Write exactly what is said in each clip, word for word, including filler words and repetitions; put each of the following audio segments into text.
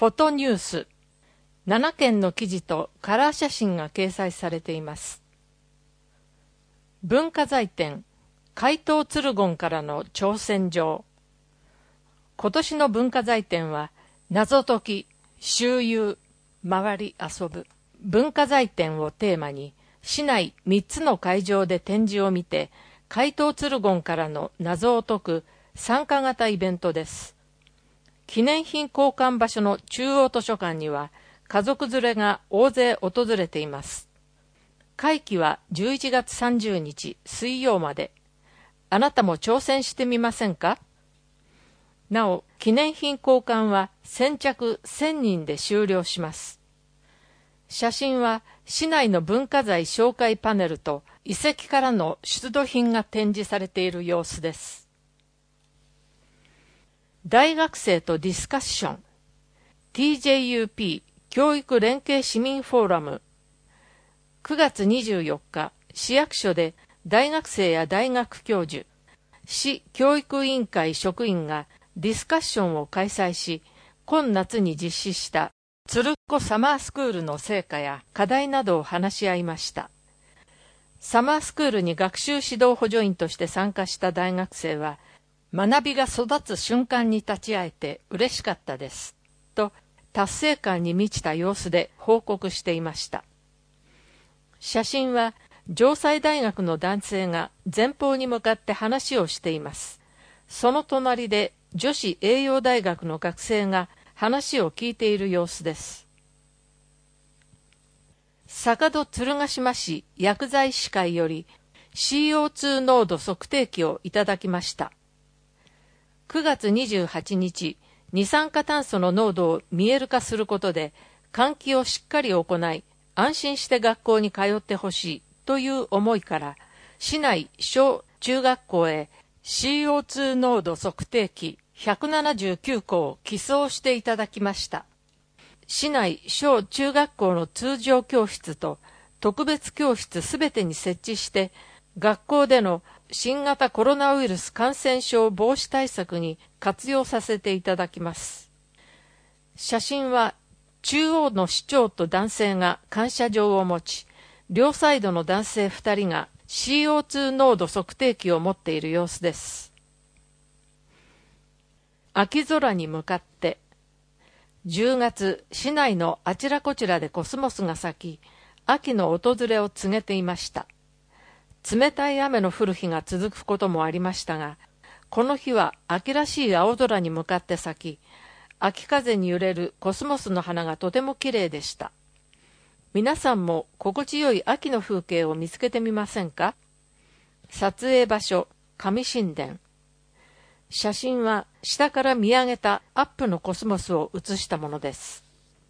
フォトニュース。ななけんの記事とカラー写真が掲載されています。文化財展、怪盗ツルゴンからの挑戦状。今年の文化財展は、謎解き、周遊、回り遊ぶ。文化財展をテーマに、市内みっつの会場で展示を見て、怪盗ツルゴンからの謎を解く参加型イベントです。記念品交換場所の中央図書館には、家族連れが大勢訪れています。会期はじゅういちがつさんじゅうにち水曜まで。あなたも挑戦してみませんか？なお、記念品交換は先着せんにんで終了します。写真は市内の文化財紹介パネルと遺跡からの出土品が展示されている様子です。大学生とディスカッション ティージェーユーピー 教育連携市民フォーラムくがつにじゅうよっか、市役所で大学生や大学教授、市教育委員会職員がディスカッションを開催し、今夏に実施したつるっこサマースクールの成果や課題などを話し合いました。サマースクールに学習指導補助員として参加した大学生は、学びが育つ瞬間に立ち会えて嬉しかったです、と達成感に満ちた様子で報告していました。写真は城西大学の男性が前方に向かって話をしています。その隣で女子栄養大学の学生が話を聞いている様子です。坂戸鶴ヶ島市薬剤師会より シーオーツー 濃度測定器をいただきました。くがつにじゅうはちにち、二酸化炭素の濃度を見える化することで換気をしっかり行い、安心して学校に通ってほしいという思いから、市内小中学校へ シーオーツー 濃度測定器ひゃくななじゅうきゅうこを寄贈していただきました。市内小中学校の通常教室と特別教室すべてに設置して、学校での新型コロナウイルス感染症防止対策に活用させていただきます。写真は中央の市長と男性が感謝状を持ち、両サイドの男性ふたりが シーオーツー 濃度測定器を持っている様子です。秋空に向かって。じゅうがつ、市内のあちらこちらでコスモスが咲き、秋の訪れを告げていました。冷たい雨の降る日が続くこともありましたが、この日は秋らしい青空に向かって咲き、秋風に揺れるコスモスの花がとてもきれいでした。皆さんも心地よい秋の風景を見つけてみませんか？撮影場所、上新田。写真は下から見上げたアップのコスモスを写したものです。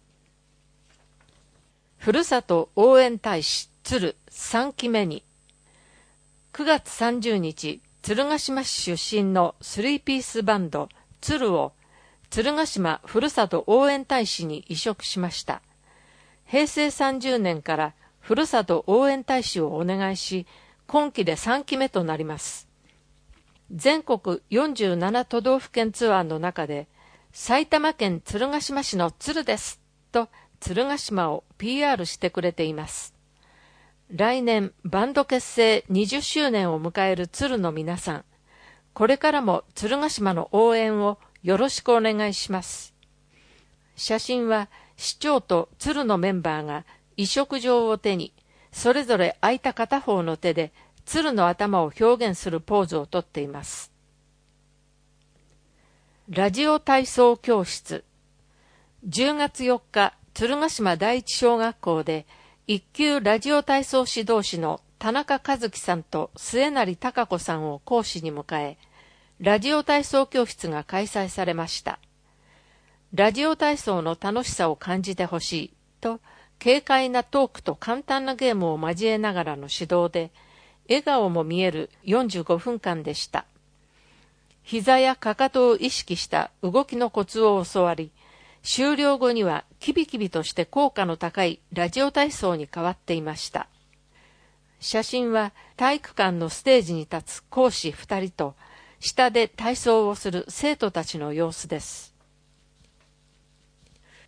ふるさと応援大使鶴さんきめに。くがつさんじゅうにち、鶴ヶ島市出身のスリーピースバンド鶴を鶴ヶ島ふるさと応援大使に委嘱しました。へいせいさんじゅうねんからふるさと応援大使をお願いし、今期でさんきめとなります。全国よんじゅうななとどうふけんツアーの中で、埼玉県鶴ヶ島市の鶴ですと鶴ヶ島を ピーアール してくれています。来年バンド結成にじゅっしゅうねんを迎える鶴の皆さん、これからも鶴ヶ島の応援をよろしくお願いします。写真は市長と鶴のメンバーが委嘱状を手に、それぞれ空いた片方の手で鶴の頭を表現するポーズをとっています。ラジオ体操教室。じゅうがつよっか、鶴ヶ島第一小学校で一級ラジオ体操指導士の田中和樹さんと末成孝子さんを講師に迎え、ラジオ体操教室が開催されました。ラジオ体操の楽しさを感じてほしいと、軽快なトークと簡単なゲームを交えながらの指導で、笑顔も見えるよんじゅうごふんかんでした。膝やかかとを意識した動きのコツを教わり、終了後にはキビキビとして効果の高いラジオ体操に変わっていました。写真は体育館のステージに立つ講師ふたりと、下で体操をする生徒たちの様子です。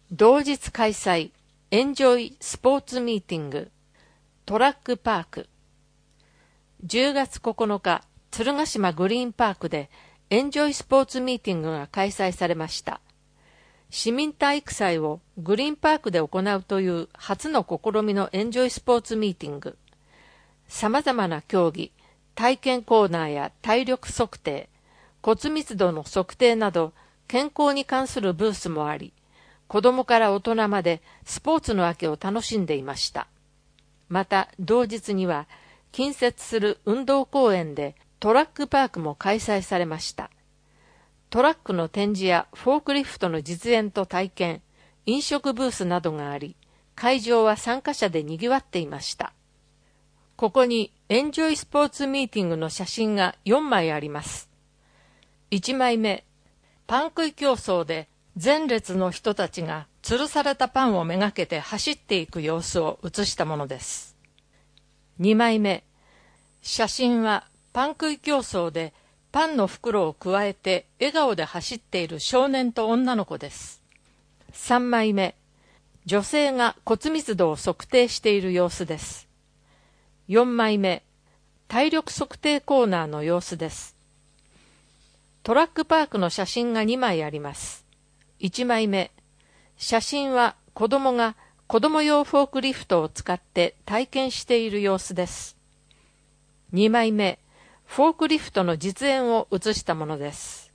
同日開催エンジョイスポーツミーティングトラックパーク。じゅうがつここのか、鶴ヶ島グリーンパークでエンジョイスポーツミーティングが開催されました。市民体育祭をグリーンパークで行うという初の試みのエンジョイスポーツミーティング。様々な競技、体験コーナーや体力測定、骨密度の測定など健康に関するブースもあり、子供から大人までスポーツの秋を楽しんでいました。また同日には近接する運動公園でトラックパークも開催されました。トラックの展示やフォークリフトの実演と体験、飲食ブースなどがあり、会場は参加者で賑わっていました。ここにエンジョイスポーツミーティングの写真がよんまいあります。いちまいめ、パン食い競争で前列の人たちが吊るされたパンをめがけて走っていく様子を写したものです。にまいめ、写真はパン食い競争でパンの袋をくわえて笑顔で走っている少年と女の子です。さんまいめ、女性が骨密度を測定している様子です。よんまいめ、体力測定コーナーの様子です。トラックパークの写真がにまいあります。いちまいめ、写真は子供が子供用フォークリフトを使って体験している様子です。にまいめ、フォークリフトの実演を写したものです。